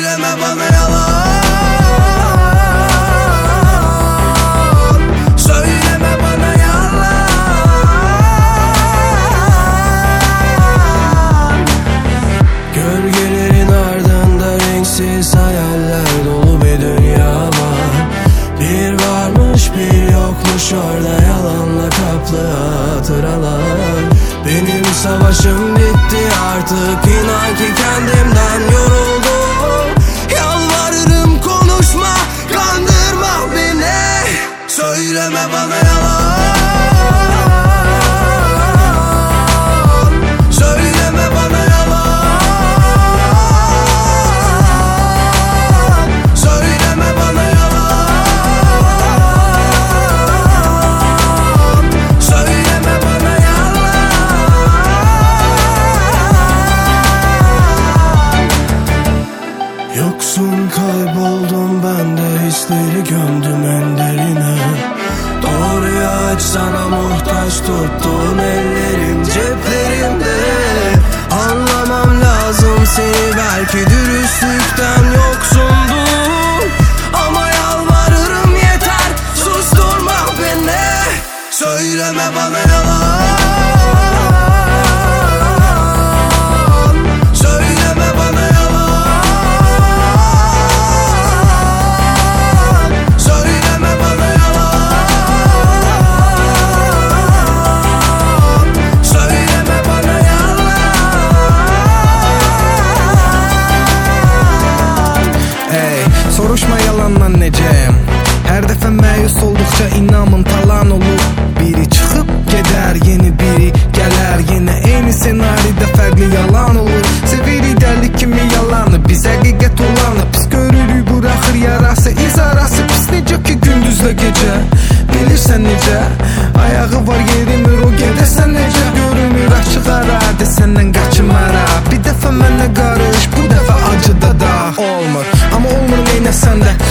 Söyleme bana yalan. Söyleme bana yalan. Gölgelerin ardında renksiz hayaller dolu bir dünya var. Bir varmış bir yokmuş orada, yalanla kaplı hatıralar. Benim savaşım bitti artık, inan ki kendimden yoruldum. Yalvarırım konuşma, kandırma beni. Söyleme bana yalan. Söyleme bana yalan. Söyleme bana yalan. Söyleme bana yalan. Yoksun, kayboldum ben de, hisleri gömdüm en derine. Doğruyu aç, sana muhtaç tuttuğun ellerim ceplerimde. Anlamam lazım seni, belki dürüstlükten yoksundum. Ama yalvarırım yeter, susturma beni. Söyleme bana yalan. Söyleme bana yalan. Söyleme bana yalan. Söyleme bana yalan. Ey, soruşma yalandan necəm. Hər dəfə məyus olduqca inamın talan olur. Biri çıxıb gedər, yeni biri gələr. Yenə eyni senaryoda fərqli yalan olur. Sevirik dəli kimi yalanı, biz həqiqət olanı. Pis görürük, buraxır yarası, iz arası. Pis necə ki gündüzlə gecə, bilirsən necə. Ayağı var yerimir, o gedəsən necə. Görünür açıq ara, desəndən qaçmara. Bir dəfə mənə qarış, bu dəfə acıda da olmur. Amma olmur neynəsən də,